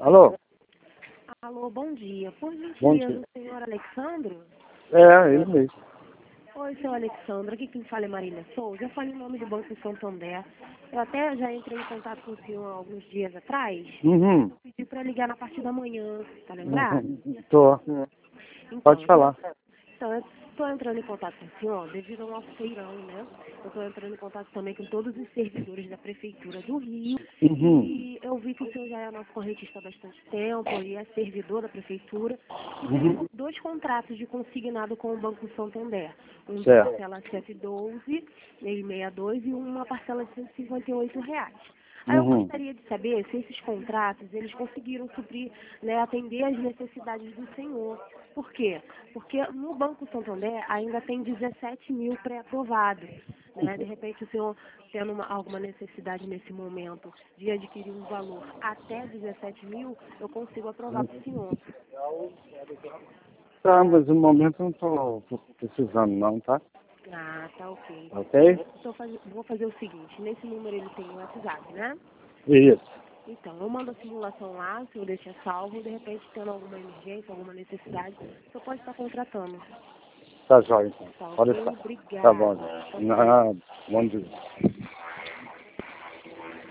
Alô? Alô, bom dia. Por Bom gentileza, dia. o senhor Alexandro? É, ele mesmo. Oi, senhor Alexandro. Aqui quem fala é Marília Souza. Eu falei em nome do Banco Santander. Eu até já entrei em contato com o senhor há alguns dias atrás. Uhum. Pedi para ligar na parte da manhã, tá lembrado? Tô. Então, Pode falar. Então, eu estou entrando em contato com o senhor devido ao nosso feirão, né? Eu estou entrando em contato também com todos os servidores da Prefeitura do Rio. Uhum. E eu vi que o senhor já é nosso correntista há bastante tempo e é servidor da Prefeitura. E Uhum. temos 2 contratos de consignado com o Banco Santander. Um de Certo. parcela 712, 662 e uma parcela de R$ 158. Aí eu Uhum. gostaria de saber se esses contratos, eles conseguiram suprir, né, atender às necessidades do senhor. Por quê? Porque no Banco Santander ainda tem 17 mil pré-aprovados. Né? De repente o senhor tendo alguma necessidade nesse momento de adquirir um valor até 17 mil, eu consigo aprovar para o senhor. Tá, mas no momento eu não tô precisando não, tá? Ah, tá ok. Ok? Vou fazer o seguinte, nesse número ele tem o WhatsApp, né? Isso. Então, eu mando a simulação lá, o senhor deixa salvo, de repente tendo alguma emergência, alguma necessidade, o senhor pode estar contratando. Tá jóia então. Tá Pode ok? estar. Tá bom. Obrigada. Nada. Bom dia.